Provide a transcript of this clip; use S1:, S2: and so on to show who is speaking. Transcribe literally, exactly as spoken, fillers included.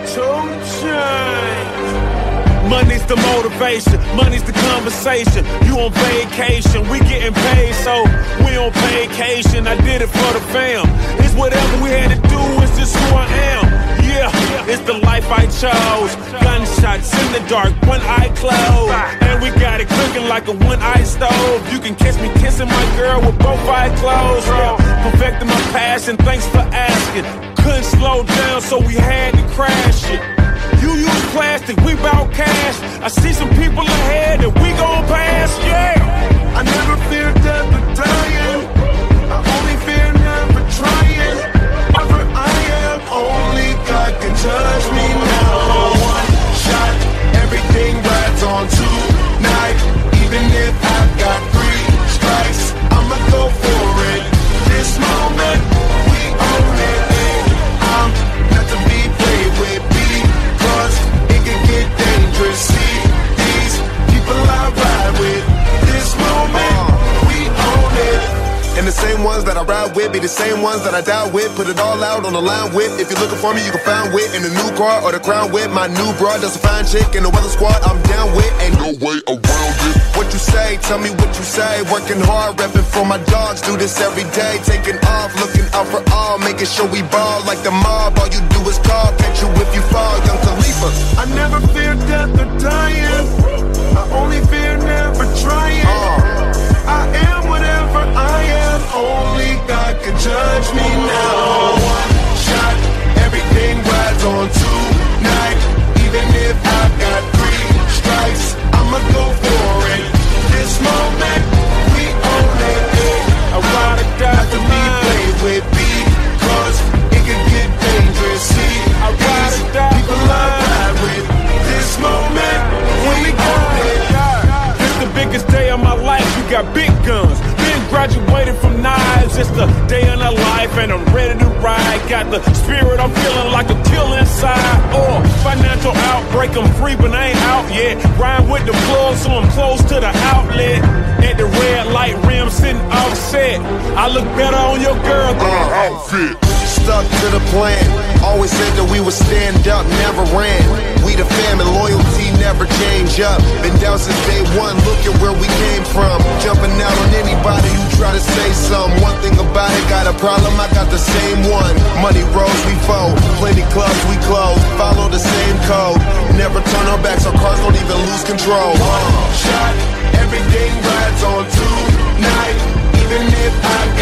S1: Two Chainz. Money's the motivation, money's the conversation. You on vacation, we getting paid, so we on vacation. I did it for the fam. It's whatever we had to do, it's just who I am. Yeah, it's the life I chose. Gunshots in the dark, one eye closed, and we got it cooking like a one-eye stove. You can catch me kissing my girl with both eyes closed. Yeah, perfecting my passion, thanks for asking. Couldn't slow down, so we had to crash it. You use plastic, we bout cash. I see some people ahead that we gon' pass, yeah.
S2: I never fear death or dying. I only fear never trying. Whatever I am, only God can judge me now. One shot, everything rides on tonight. Even if I've got three strikes, I'ma go for it. This moment, we own it. I'm not to be played with. It can get dangerous. See these people I ride with. This moment, we own it. And the same ones that I ride with be the same ones that I die with. Put it all out on the line with. If you're looking for me, you can find wit in the new car or the crown with. My new broad does a fine chick in the weather squad. I'm down with. Ain't no way around it. What you say? Tell me what you say. Working hard, repping for my dogs. Do this every day. Taking off, looking out for all. Making sure we ball like the mob. All you do is call. Catch you if you fall. Young Khalifa. I never fear death or dying. I only fear never trying. Uh. I am whatever I am. Only God can judge me now. One shot, everything rides on tonight. Even if I've got three strikes, I'ma go for it. This moment, we own it. I ride or die to be played with because it can get dangerous. See, I ride or die people I ride with. This moment, we own it.
S1: This the biggest day of my life. We got big guns. Been graduated from knives. It's the day of our life, and I'm ready to ride. Got the spirit, I'm feeling like a kill inside. Or financial outbreak, I'm free, but I ain't out yet. Ride with the plug, so I'm close to the outlet. At the red light rim, sitting offset. I look better on your girl than her outfit.
S2: Stuck to the plan. Always said that we would stand up, never ran. We the fam and loyalty never change up. Been down since day one, look at where we came from. Jumping out on anybody who try to say something. One thing about it, got a problem, I got the same one. Money rolls, we fold. Plenty clubs, we close. Follow the same code. Never turn our backs, our cars don't even lose control. One shot, everything rides on tonight. Even if I